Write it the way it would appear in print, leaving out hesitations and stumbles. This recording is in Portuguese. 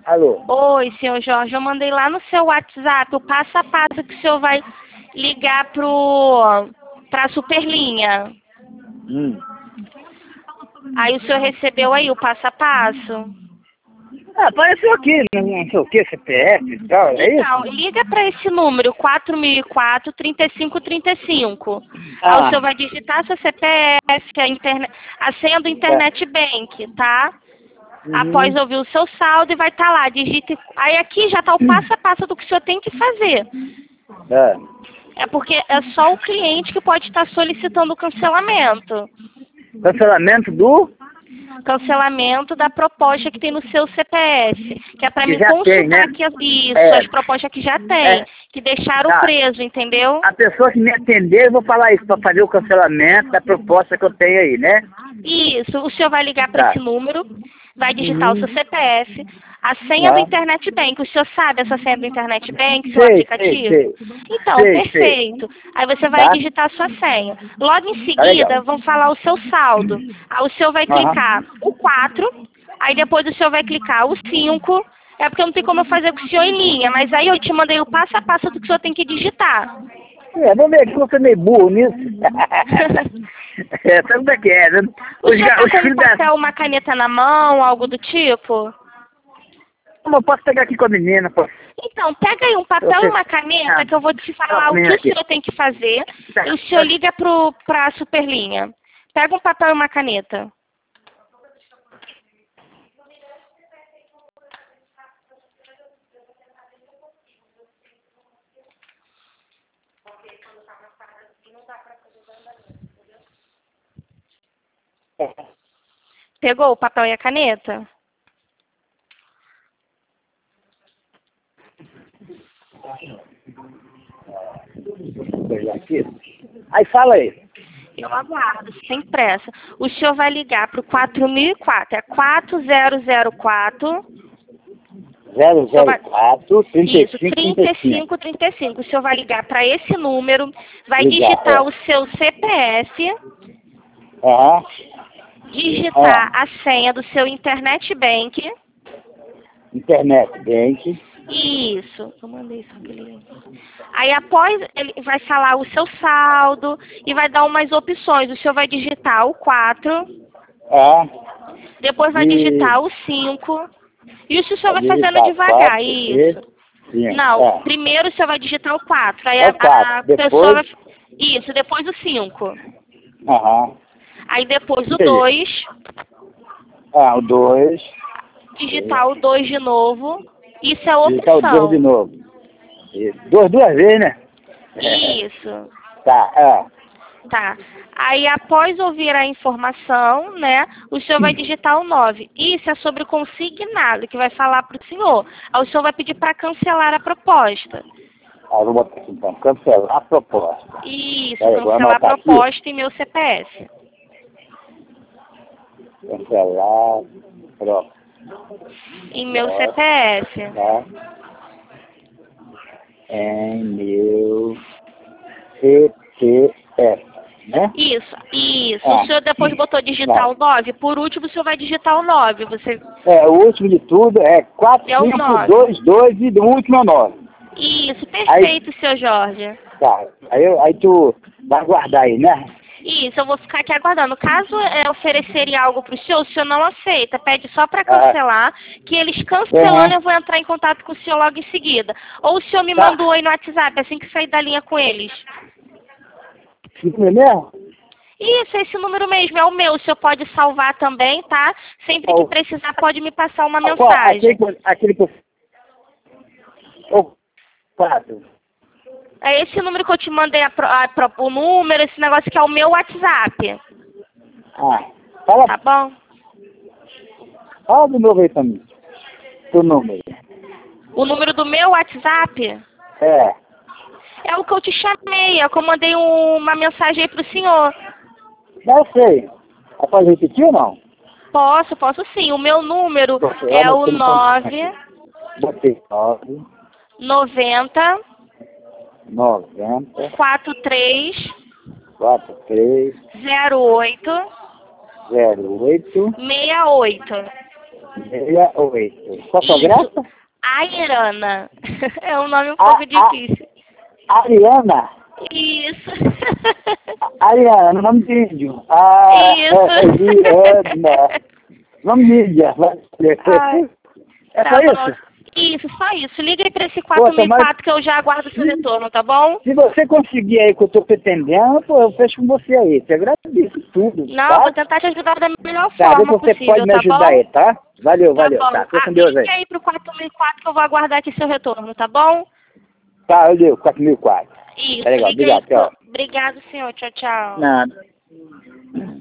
Alô? Oi, senhor Jorge, eu mandei lá no seu WhatsApp o passo a passo que o senhor vai ligar pra Superlinha. Aí o senhor recebeu aí o passo a passo? Ah, apareceu aqui, não sei o que, CPF e tal, é Então, isso? liga para esse número, 4004-3535. Aí o Ah, senhor vai digitar seu CPF, a senha do é. Internet Bank, tá? Após Uhum. ouvir o seu saldo e vai estar lá, digite. Aí aqui já está o passo a passo do que o senhor tem que fazer. É. É porque é só o cliente que pode estar solicitando o cancelamento. Cancelamento do Cancelamento da proposta que tem no seu CPF. Que é para que mim já tem, né? consultar aqui isso, É, as propostas que já tem, é, que deixaram tá. preso, entendeu? A pessoa que me atender, eu vou falar isso, para fazer o cancelamento da proposta que eu tenho aí, né? Isso, o senhor vai ligar para esse Tá. número, vai digitar o seu Uhum. CPF, a senha do Ah. Internet Bank. O senhor sabe essa senha do Internet Bank, seu Sei, sei, aplicativo? sei. Então, Sei, sei. perfeito. Aí você vai Tá? digitar a sua senha. Logo em Tá legal. seguida, vão falar o seu saldo. Aí o senhor vai Aham. clicar o 4, aí depois o senhor vai clicar o 5. É porque não tem como eu fazer com o senhor em linha, mas aí eu te mandei o passo a passo do que o senhor tem que digitar. É, vamos ver que você é meio burro nisso. É, sabe como é que é, né? O senhor tá Os com um filhos da... papel, uma caneta na mão, algo do tipo? Como eu posso pegar aqui com a menina, pô? Então, pega aí um papel e Você... uma caneta Ah, que eu vou te fala falar com a o que menina o aqui. senhor tem que fazer Tá, e o senhor tá. liga para a Superlinha. Pega um papel e uma caneta. Pegou o papel e a caneta? Pegar aqui. Aí fala aí. Eu aguardo, sem pressa. O senhor vai ligar para o 4004, é 4004. O senhor vai... 004 Isso, 35 35. 3535. O senhor vai ligar para esse número, vai Ligar, digitar é. o seu CPF, Aham. digitar Ah, a senha do seu Internet Bank. internet bank. Isso, eu mandei isso aquele. Aí após ele vai falar o seu saldo e vai dar umas opções. O senhor vai digitar o 4, Ah, depois vai e digitar o 5. Isso o senhor vai vai fazendo digitar devagar, 4 isso. e 5. Não, É. primeiro o senhor vai digitar o 4. Aí É o 4. a pessoa Depois, vai. Isso, depois o 5. aham. Aí depois o Entendi. 2, Ah, o 2. digitar o 2 de novo. Isso é Digitar o 2 de opção. novo. Isso. Duas vezes, né? Isso. Tá, é. Tá. Aí, após ouvir a informação, né, o senhor vai digitar o 9. Isso é sobre o consignado, que vai falar para o senhor. Aí o senhor vai pedir para cancelar a proposta. Aí eu vou botar aqui então, cancelar a proposta. Isso, Peraí, vou cancelar a anotar aqui. proposta em meu CPF. Cancelar proposta. Em meu CPF. Tá? Em meu CPF, né? Isso, isso. O Ah, senhor depois botou digitar vai. o 9. Por último, o senhor vai digitar o 9. Você É, o último de tudo é é o 9. 4522 e do último é o 9. Isso, Aí, perfeito, seu Jorge. tá. Aí tu vai guardar aí, né? Isso, eu vou ficar aqui aguardando. Caso oferecerem algo para o senhor não aceita, pede só para Ah, cancelar, que eles cancelando aham. eu vou entrar em contato com o senhor logo em seguida. Ou o senhor me manda um Tá. oi no WhatsApp, assim que sair da linha com eles. Isso é mesmo? Isso, esse número mesmo, é o meu. O senhor pode salvar também, tá? Sempre que Qual, precisar, pode me passar uma qual, mensagem. aquele que eu... Oh, 4. É esse número que eu te mandei, o número, esse negócio que é o meu WhatsApp. Ah, fala, Tá bom? fala de novo aí pra mim. Teu número. O número do meu WhatsApp É. é o que eu te chamei, é que eu mandei uma mensagem aí pro senhor. Não sei. Pode repetir ou não? Posso sim. O meu número Eu é o anotei no pontinho aqui. Botei 9, 90 90, 43 43, 08 08, 68. Oi. Qual a sua graça? Airana. É um nome um pouco difícil. Ariana? Isso. Ariana, nome de índio. Isso. Ariana. Nome de índia. É Tá só bom. isso? Isso, só isso. Liga aí pra esse 4004 que eu já aguardo o seu retorno, tá bom? Se você conseguir aí que eu tô pretendendo, pô, eu fecho com você aí. Te agradeço tudo. Não, tá? vou tentar te ajudar da melhor Tá, forma você possível, pode me tá ajudar bom? aí, tá? Valeu, Tá valeu. bom. Tá, fica com Deus aí. Liga aí pro 4004 que eu vou aguardar aqui seu retorno, tá bom? Tá, valeu, 4004. Isso, Tá legal, liga aí. obrigado, tchau. Obrigado, senhor. Tchau, tchau. Nada.